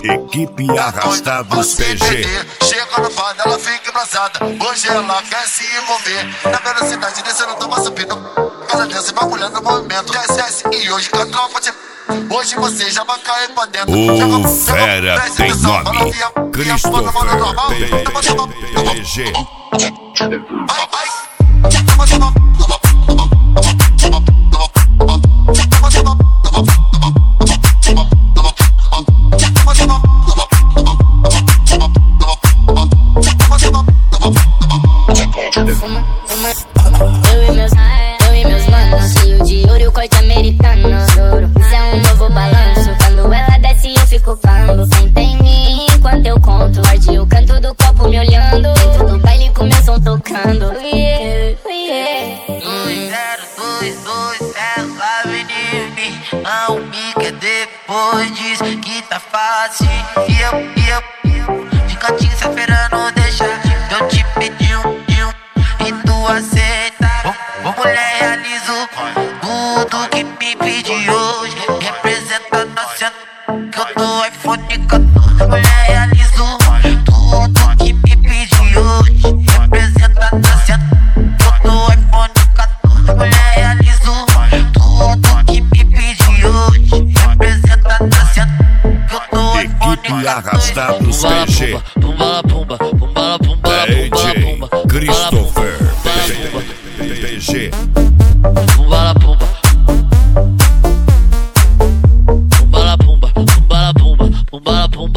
Equipe Arrastados PG. Chega no bar, ela fica embrasada. Hoje ela quer se envolver. Na velocidade descendo, tava subindo. Ela desce, bagulhando no movimento. Desce e hoje com a tropa de... Hoje você já vai cair pra dentro. O fera tem nome: Christopher PG. Eu e meus manos, cheio de ouro e o corte americano. Isso é um novo balanço. Quando ela desce eu fico falando. Senta em mim enquanto eu conto. Arde o canto do copo me olhando. Dentro do baile com meu som tocando. 202, ela vem de mim. Não me quer depois diz que tá fácil. E eu de cantinho se esperando deixar. Eu te pedi e tu aceita. Ô mulher, realizo tudo que me pedi hoje. Representa na cena que eu tô iPhone 14. Mulher, realizo tudo que me pedi hoje. Representa na cena que eu tô iPhone 14. Mulher, realizo tudo que me pedi hoje. Representa na cena que eu tô iPhone 14. Equipe Arrastados PG. DJ Christopher PG. Pumba la pumba. Pumba la pumba. Pumba la pumba. Pumba la pumba.